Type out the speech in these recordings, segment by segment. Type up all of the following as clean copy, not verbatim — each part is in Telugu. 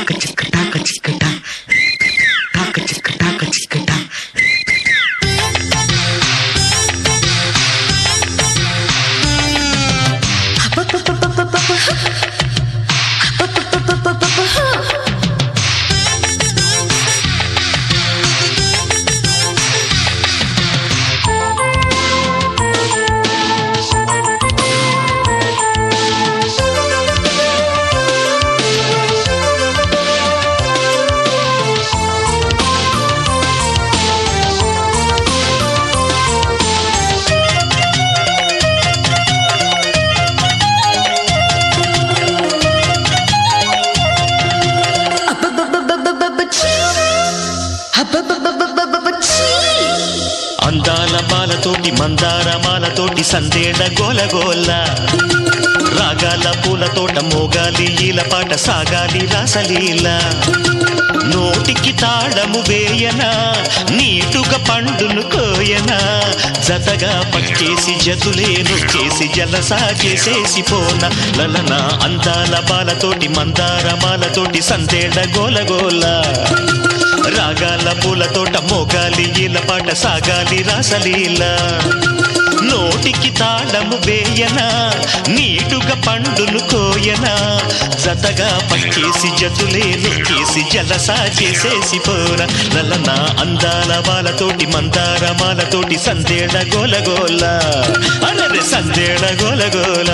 అందాల బాలతోటి మందార మాలతోటి సందేడ గోలగోల రాగాల పూలతోట మోగాలి ఈల పాట సాగాలి రాసలీల నోటికి తాళము వేయనా నీటుగా పండును కోయనా జతగా పక్కేసి జతులే నొక్కేసి జలసా చేసేసి పోన లలన అందాల బాలతోటి మందార మాలతోటి సందేడ గోలగోల రాగాల పూలతోట మోగాలి ఈల పాట సాగాలి రాసలీల నోటికి తాళము వేయనా నీటుగా పండును కోయనా జతగా పక్కేసి జతులే నొక్కేసి జలసా చేసేసి పోన లలన అందాల బాలతోటి మందార మాలతోటి సందేడ గోలగోల అలరే సందేడ గోలగోల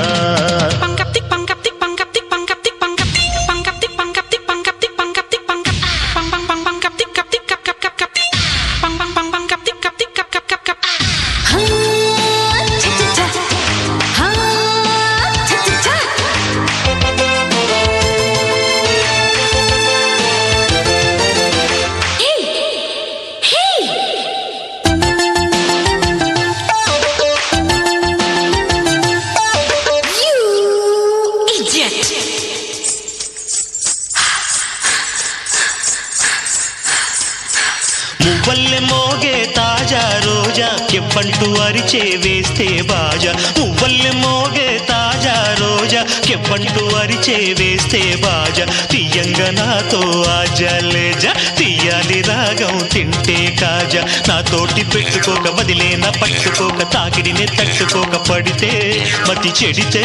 మువ్వల్లె మోగే తాజా రోజా కెవ్వంటూ అరిచే వేస్తే బాజా మువ్వల్లె మోగే తాజా రోజా కెవ్వంటూ అరిచే వేస్తే బాజా తీయంగా నాతో ఆజలేజా తీయాలి రాగం తింటే కాజా నాతోటి పెట్టుకోక వదిలేన పట్టుకోక తాకిడిని తట్టుకోక పడితే మతి చెడితే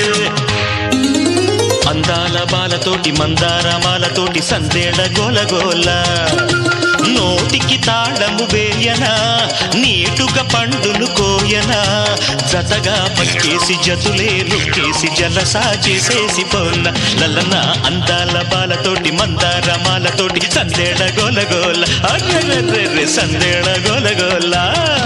అందాల బాలతోటి మందార మాలతోటి సందేడ గోలగోల నోటికి తాళము వేయనా నీటుగా పండును కోయనా జతగా పక్కేసి జతులే నొక్కేసి జలసా చేసేసి పోన్న లలన అందాల బాలతోటి మందార మాలతోటి సందేడ గోలగోల అర్రెర్రెర్రె సందేడ గోలగోల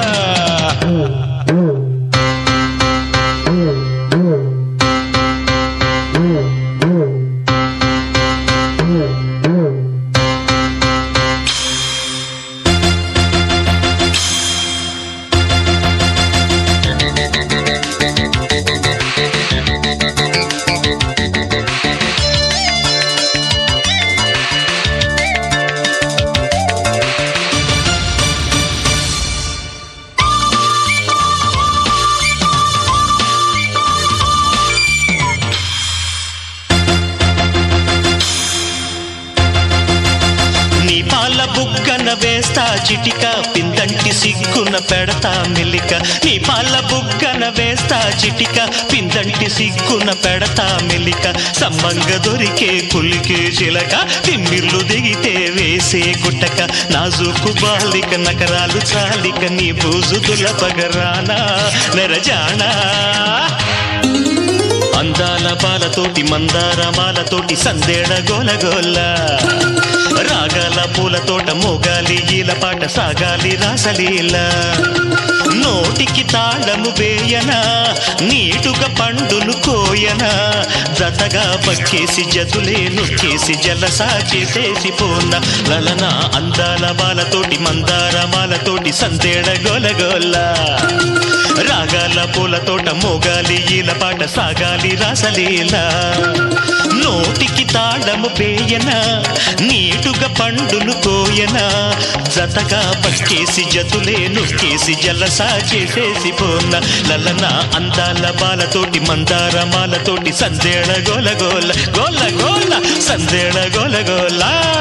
పాల బుగ్గన వేస్తా చిటిక పిందంటి సిగ్గున పెడతా మెలిక నీ పాల బుగ్గన వేస్తా చిటిక పిందంటి సిగ్గున పెడతా మెలిక సమ్మంగ దొరికే కులికే చిలక తిమ్మిర్లు దిగితే వేసే గుట్టక నాజుకు బాలిక నకరాలు చాలిక నీ బూజుతుల పగరానా నెరజానా అందాల బాలతోటి మందార మాలతోటి సందేడ గోలగోల రాగాల పూలతోట మోగాలి ఈల పాట సాగాలి రాసలీల నోటికి తాళము వేయనా నీటుగా పండును కోయనా జతగా పక్కేసి జతులే నొక్కేసి జలసా చేసేసి పోన్న లలన అందాల బాలతోటి మందార మాలతోటి సందేడ గోలగోల రాగాల పూలతోట మోగాలి ఈల పాట సాగాలి రాసలీల నోటికి తాళము వేయనా నీటుగా పండును కోయనా జతగా పక్కేసి జతులే నొక్కేసి జలసా చేసేసి పోన్న లలన అందాల బాలతోటి మందార మాలతోటి సందేడ గోలగోల గోల గోల సందేళ గోల గోల